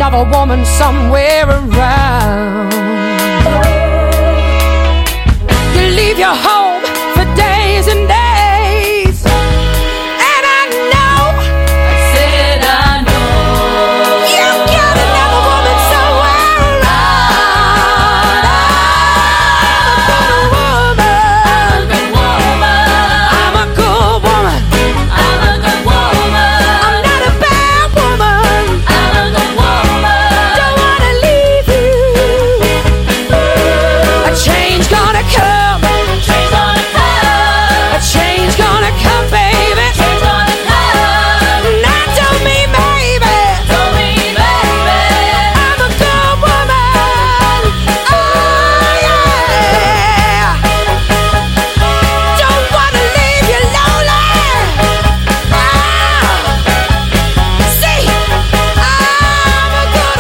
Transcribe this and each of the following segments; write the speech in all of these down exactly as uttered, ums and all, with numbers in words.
of a woman somewhere around. You leave your home for days and days, and I know, I said I know, you got another woman somewhere around. I'm a good woman, I'm a good woman, I'm a good woman, I'm not a bad woman, I'm a good woman, don't wanna leave you. A change gonna come, change gonna come, a change gonna come, baby, change gonna come. Not to me, baby, to me, baby, I'm a good woman, oh yeah. Don't wanna leave you lonely, ah. See, I'm a good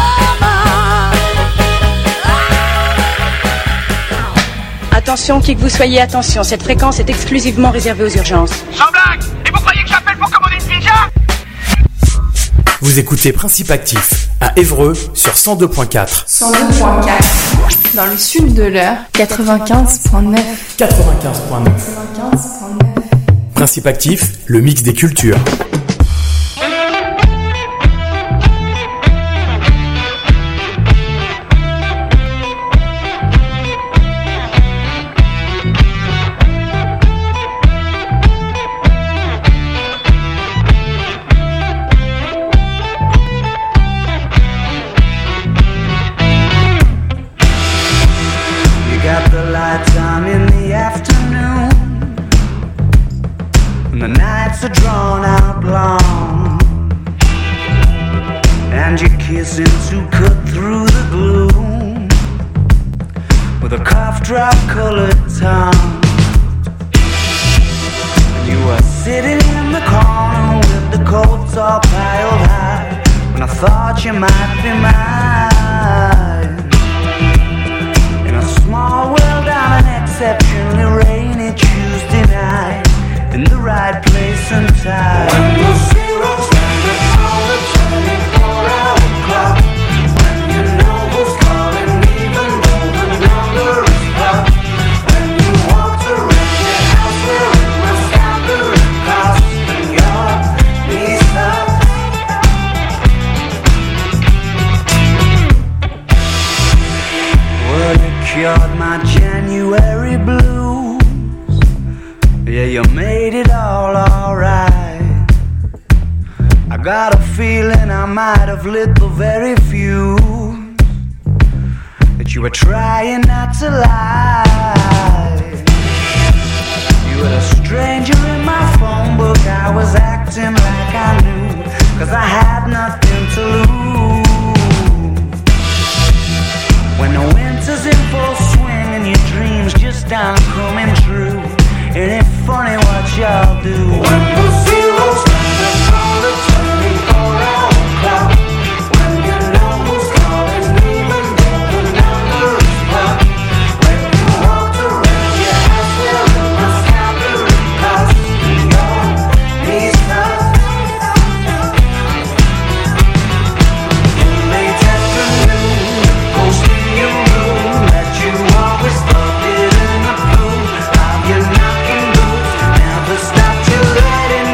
woman. Attention, qui que vous soyez, attention, cette fréquence est exclusivement réservée aux urgences. Sans blague. Et vous croyez que j'appelle pour commander une pizza? Vous écoutez Principe Actif à Évreux sur cent deux point quatre. cent deux point quatre. Dans le sud de l'heure, quatre-vingt-quinze point neuf. quatre-vingt-quinze point neuf. quatre-vingt-quinze point neuf. Principe Actif, le mix des cultures. You got the lights on in the afternoon, and the nights are drawn out long, and you're kissing to cut through the gloom with a cough drop colored tongue. And you were sitting in the corner with the coats all piled high, when I thought you might be mine. In a small world on an exceptionally rainy Tuesday night, in the right place and time. When the zero's standing on the twenty-four hour clock, when you know who's calling even though the number is blocked, when you walk around your house wearing my scattering cost and your knees up. Well, you cured my January blues. Yeah, you made it all alright. I got a feeling I might have lit the very fuse that you were trying not to lie. You were a stranger in my phone book. I was acting like I knew, 'cause I had nothing to lose. When the winter's in full swing and your dreams just aren't coming true, ain't it funny what y'all do? When the zero's standing on the twenty-four hour clock, when you know who's calling even though the number is blocked, when you walked around your house wearing my scattering cost and your knees up. In late afternoon, ghost in your room that you always thought didn't approve of your knocking boots, never stopped you letting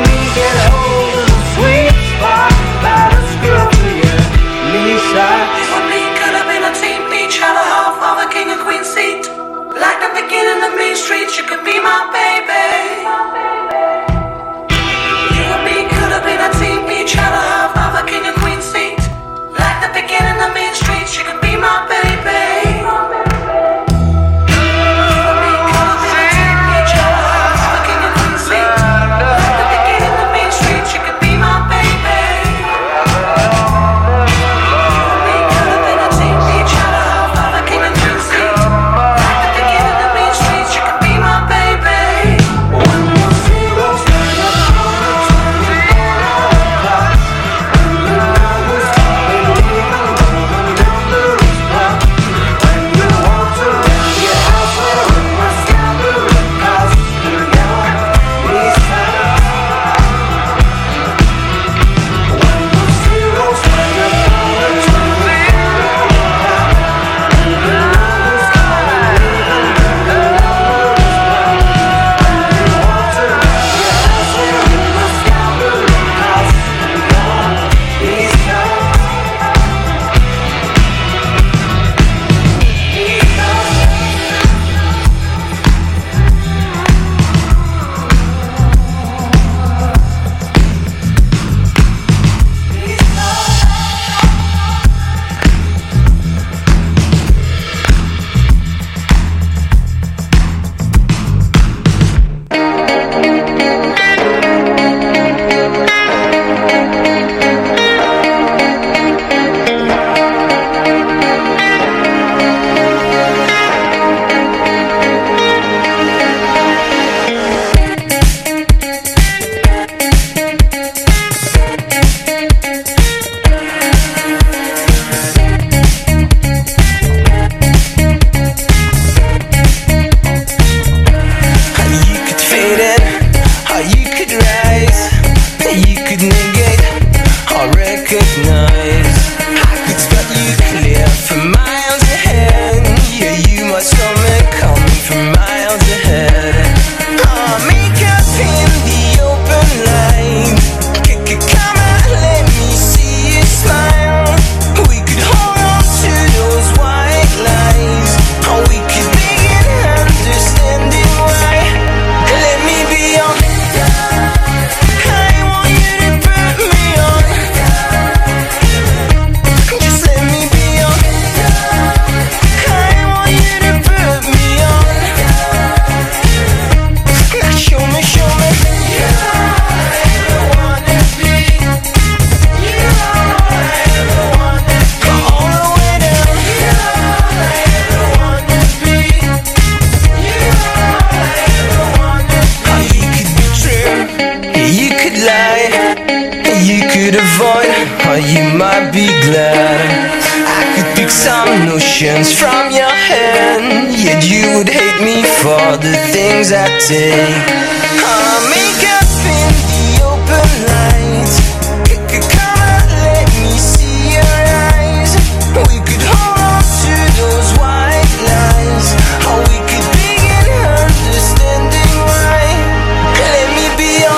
hands from your hand. Yet you would hate me for the things I take. I'll make up in the open light. Come on, let me see your eyes. We could hold on to those white lines. Or we could begin understanding why. Let me be your,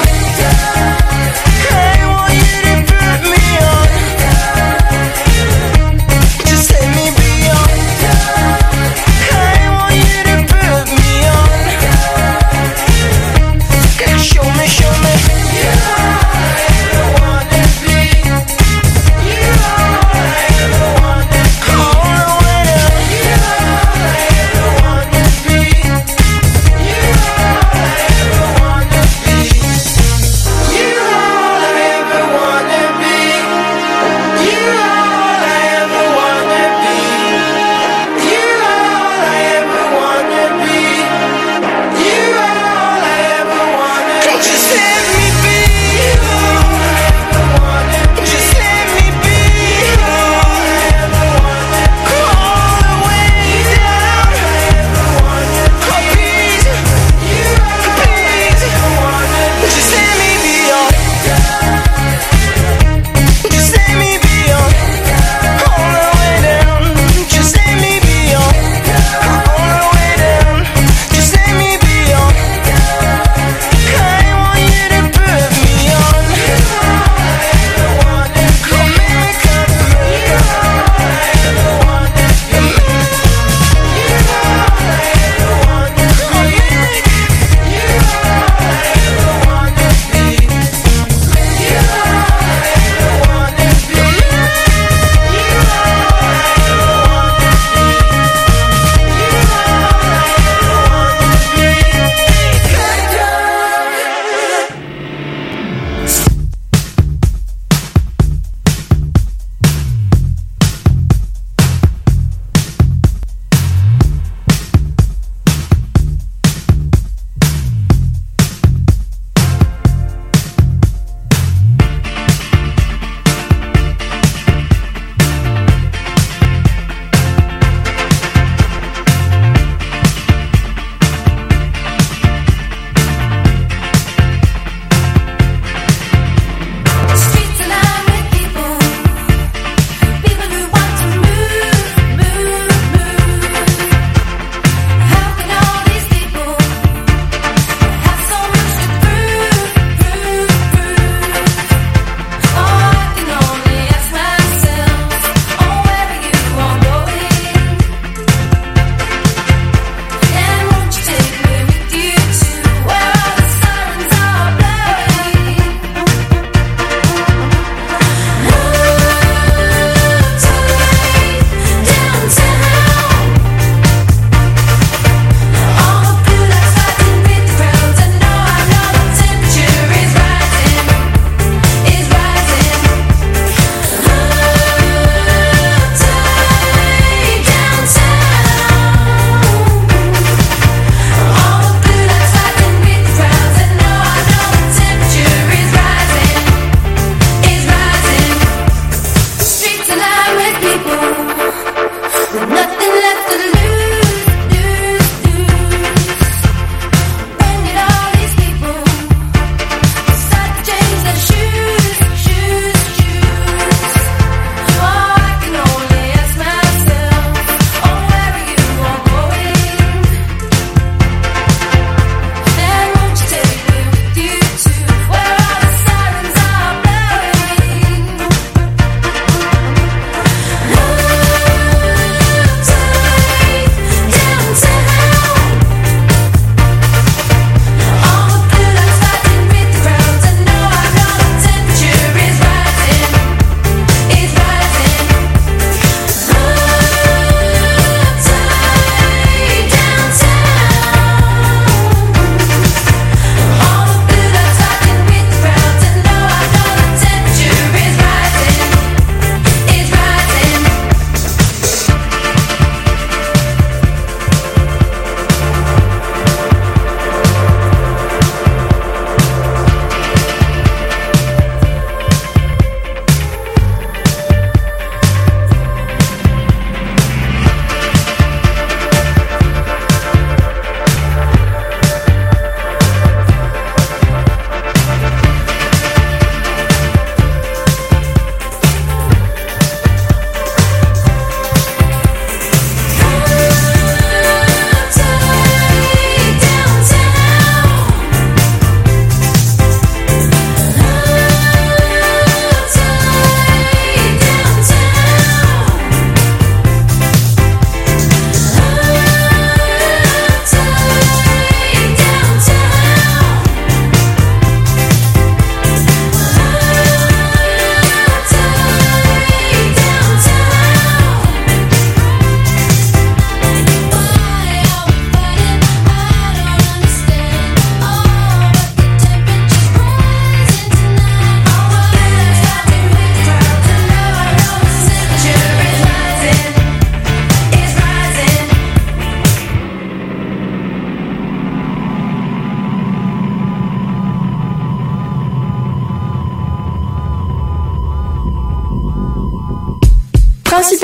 I want you to put me on. Just let me be your, I want you to put me on.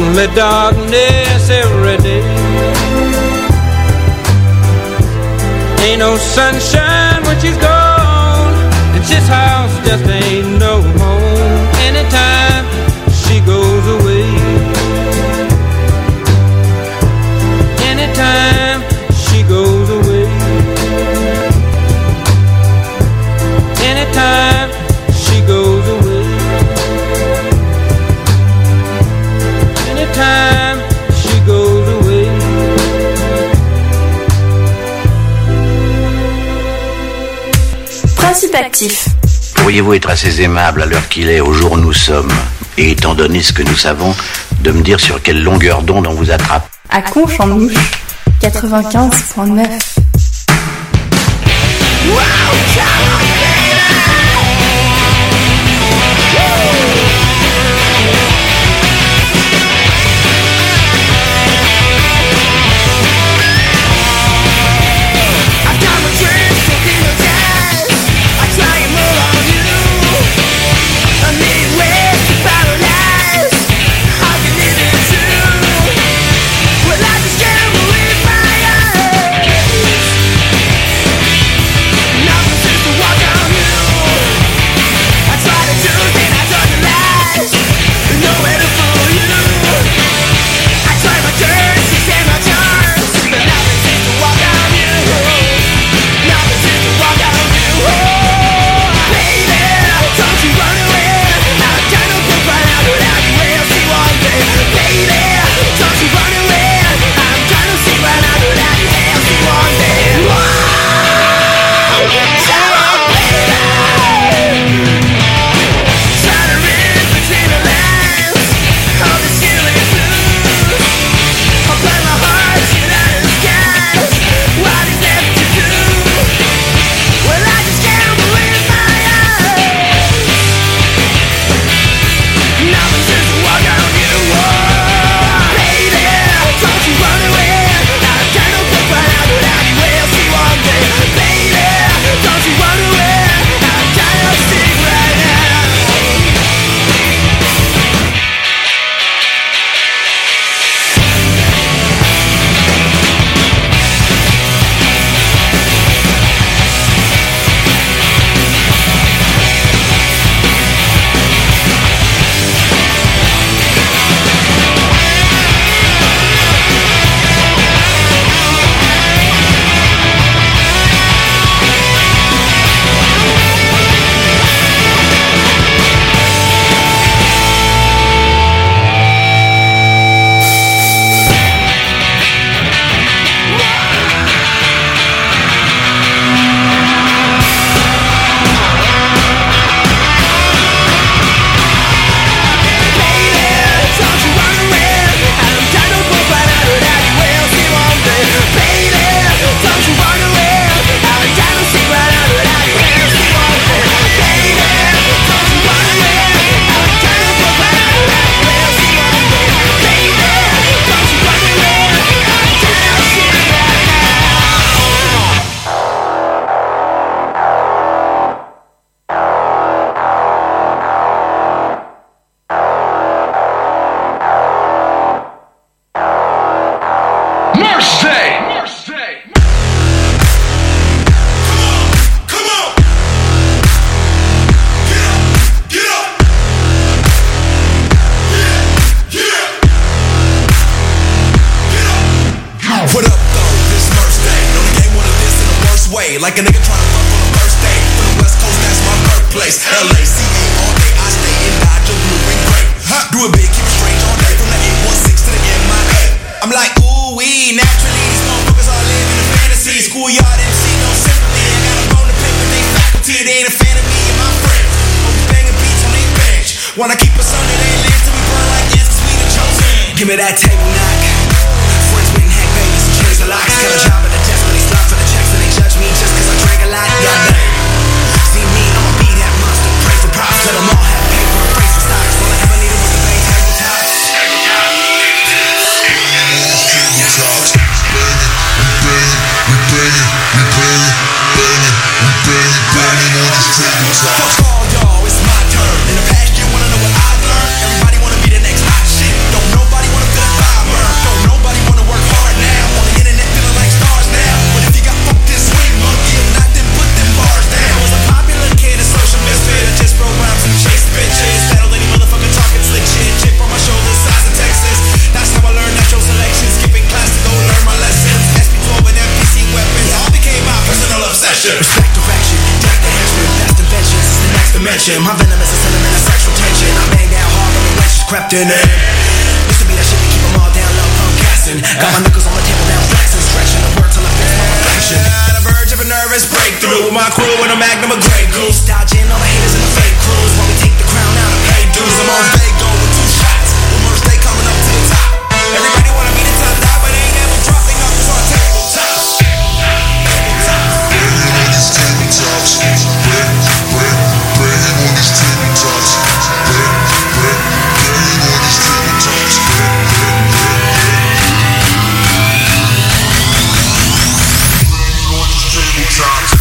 only darkness every day. Ain't no sunshine when she's gone, and this house just ain't no home anytime she goes away. Anytime she goes away. Anytime she goes away. Anytime she goes away. Principe actif. Pourriez-vous être assez aimable à l'heure qu'il est, au jour où nous sommes, et étant donné ce que nous savons, de me dire sur quelle longueur d'onde on vous attrape? À Conche-en-Mouche, quatre-vingt-quinze point neuf. Like a nigga tryna fuck on the first day. From the West Coast, that's my birthplace. L A, C A all day. I stay in Dodge, blue and gray. Do it big, keep it strange all day. From the eight one six to the M I A. I'm like, ooh, wee, naturally. These motherfuckers all live in the fantasy. Schoolyard M C, no sympathy. I got a bone to pick with they faculty. They ain't a fan of me and my friends. Always banging beats on they bench. Wanna keep us under their lens till we burn like this, cause we the chosen. Give me that table knock. Friends with hack babies and chairs a lot. Got a job at the desk, but they slot for the checks and they judge me just cause I drank a lot. Y'all damn. See me, I'ma be that monster. Pray for props, let them all have paper and praise for stocks. All I ever needed was the bang tabletop. Fuck all y'all, it's my turn. In the past year, wanna know what I learned? Everybody wanna be the next hot shit. Don't nobody wanna attention. Respect direction, death the henchman, best inventions, it's the next dimension. My venom is a sentiment of sexual tension. I bang down hard when the wench crept in it. Used to be that shit to keep them all down low, I'm gassing. Got my knuckles on the table now flexing, stretching the word till I fix my reflection. On the verge of a nervous breakthrough with my crew and a magnum of Grey Goose. Dodging all the haters and the fake crews while we take the crown out and pay dues. I'm on Fago with two shots, with merch they coming up to the top. Everybody wanna be the top dog, but they ain't never dropping up to our tabletop. Banging on these tabletops, bang, bang, banging on these tabletops, bang, bang, banging on these tabletops, bang, bang, bang, banging on these tabletops.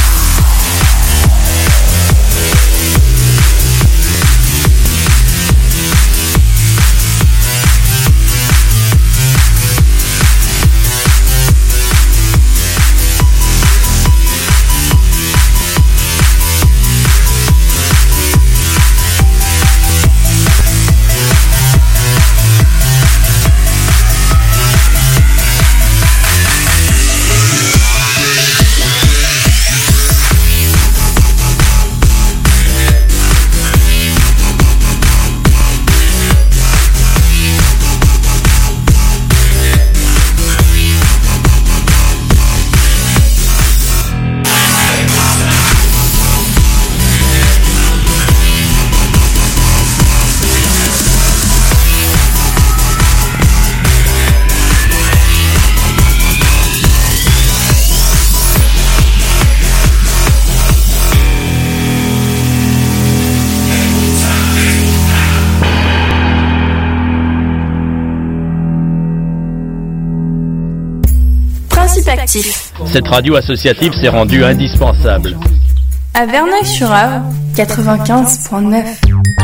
Cette radio associative s'est rendue indispensable. À Verneuil-sur-Avre, quatre-vingt-quinze point neuf.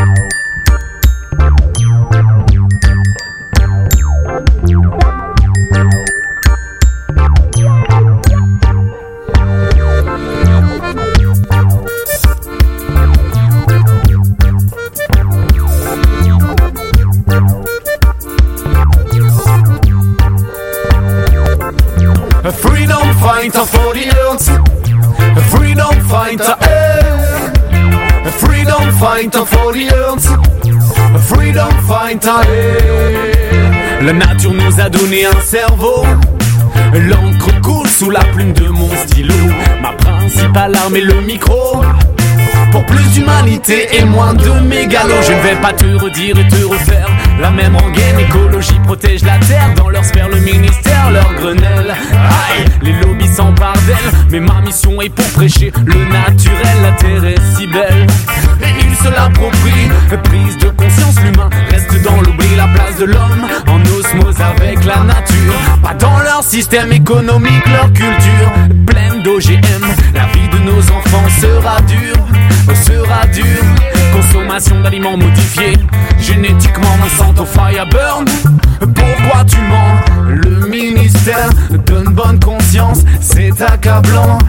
A freedom fighter for the earth, a freedom fighter, eh. A freedom fighter for the earth, a freedom fighter, eh. La nature nous a donné un cerveau, l'encre coule sous la plume de mon stylo. Ma principale arme est le micro. Pour plus d'humanité et moins de mégalos. Je ne vais pas te redire et te refaire la même rengaine. Écologie protège la terre. Dans leur sphère le ministère, leur grenelle. Aïe, les lobbies s'emparent d'elle. Mais ma mission est pour prêcher le naturel. La terre est si belle et ils se l'approprient. Prise de conscience, l'humain reste dans l'oubli. La place de l'homme en osmose avec la nature. Pas dans leur système économique, leur culture pleine d'O G M. La vie de nos enfants sera dure, sera dure. Consommation d'aliments modifiés génétiquement, Monsanto Fireburn. Pourquoi tu mens? Le ministère donne bonne conscience, c'est accablant.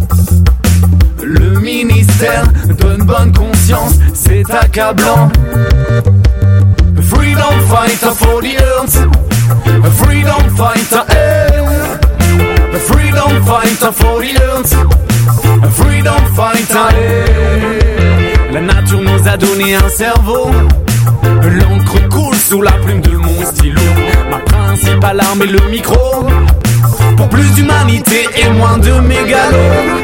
Le ministère donne bonne conscience, c'est accablant. Freedom fighter for the earth, a freedom fighter, eh. A freedom fighter for the earth, a freedom fighter, eh. La nature nous a donné un cerveau, l'encre coule sous la plume de mon stylo. Ma principale arme est le micro, pour plus d'humanité et moins de mégalos.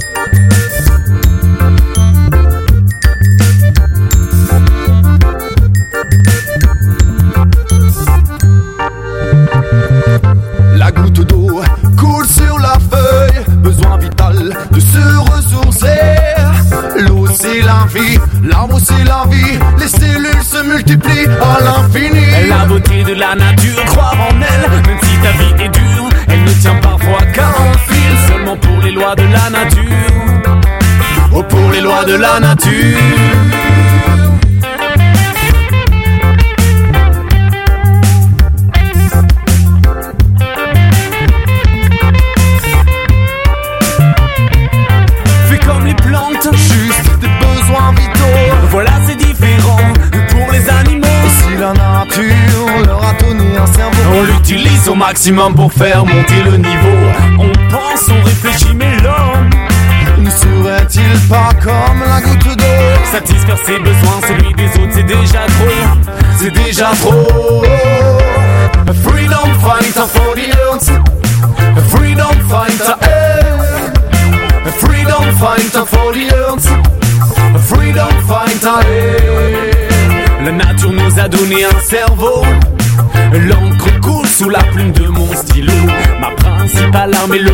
La goutte d'eau coule sur la feuille, besoin vital de se ressourcer. L'eau c'est la vie, l'arbre c'est la vie, les cellules se multiplient à l'infini. La beauté de la nature, croire en elle, même si ta vie est dure, elle ne tient parfois qu'à un fil. Seulement pour les lois de la nature, oh pour les lois de la nature. Juste des besoins vitaux. Voilà, c'est différent pour les animaux. Si la nature leur a donné un cerveau, on l'utilise au maximum pour faire monter le niveau. On pense, on réfléchit, mais l'homme file pas comme la goutte d'eau. Satisfaire ses besoins, celui des autres, c'est déjà trop. C'est déjà trop. A freedom fighter for the earth. A freedom fighter, eh. A freedom fighter for the earth. A freedom fighter, eh. La nature nous a donné un cerveau. L'encre coule sous la plume de mon stylo. Ma principale arme est le